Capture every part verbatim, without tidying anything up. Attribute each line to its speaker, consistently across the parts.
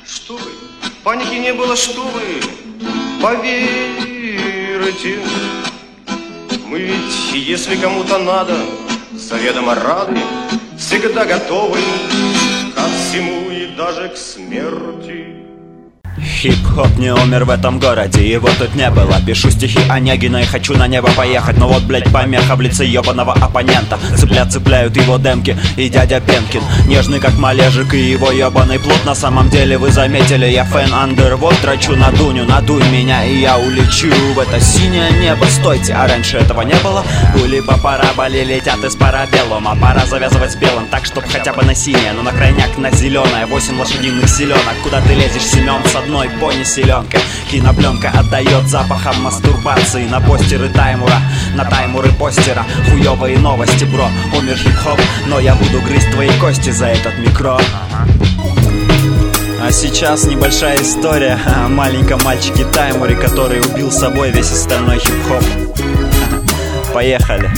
Speaker 1: Что вы? Паники не было, что вы? Поверьте, мы ведь, если кому-то надо, заведомо рады, всегда готовы ко всему и даже к смерти.
Speaker 2: Хип-хоп не умер в этом городе, его тут не было. Пишу стихи Онегина и хочу на небо поехать. Но вот, блять, помеха в лице ебаного оппонента. Цыплят цепляют его демки и дядя Пенкин, нежный как малежик и его ебаный плод. На самом деле вы заметили, я фэн Underworld. Трачу на Дуню, надуй меня и я улечу в это синее небо. Стойте, а раньше этого не было. Пули по параболе летят из парабеллума. Пора завязывать с белым, так чтоб хотя бы на синее, но на крайняк на зеленое. Восемь лошадиных селенок. Куда ты лезешь, Семен, с одной пони-селенка? Кинопленка отдает запахом мастурбации. На постеры Таймура, на таймуры постера. Хуёвые новости, бро, умер хип-хоп, но я буду грызть твои кости за этот микро. А сейчас небольшая история о маленьком мальчике Таймуре, который убил собой весь остальной хип-хоп. Поехали.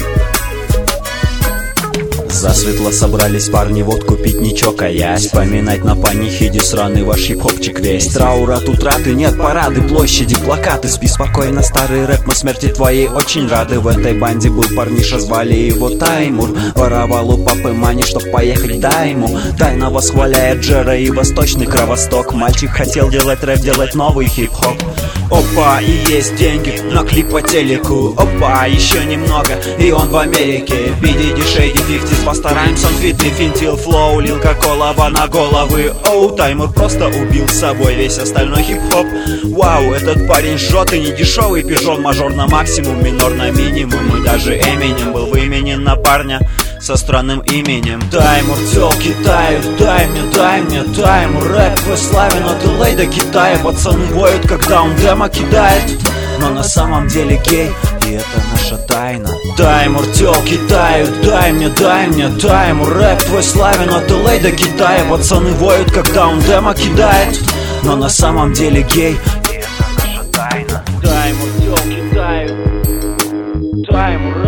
Speaker 2: Засветло собрались парни водку пить, не чокаясь, вспоминать на панихиде сраный ваш хип-хопчик весь. Траур от утраты, нет парады, площади, плакаты. Спи спокойно, старый рэп, мы смерти твоей очень рады. В этой банде был парниша, звали его Таймур. Воровал у папы мани, чтоб поехать, дай ему. Тайно восхваляет Джера и восточный Кровосток. Мальчик хотел делать рэп, делать новый хип-хоп. Опа, и есть деньги на клип по телеку. Опа, еще немного, и он в Америке. би ди ди Shady пятьдесят, постараемся, он фитный, финтил, флоу, лилка, колова на головы. Оу, Таймур просто убил с собой весь остальной хип-хоп. Вау, этот парень жжет и не дешевый пижон. Мажор на максимум, минор на минимум. И даже Эминем был выменен на парня со странным именем. Таймур, тёлки тают, дай мне, дай мне, Таймур. Рэп твой славен от Л А до Китая. Пацаны воют, когда он демо кидает, но на самом деле гей, и это наша тайна. Таймур, тёлки тают, дай мне, дай мне, Таймур. Рэп твой славен от Л А до Китая. Пацаны воют, когда он демо кидает, но на самом деле гей, и это наша тайна. Таймур, тёлки тают, Таймур.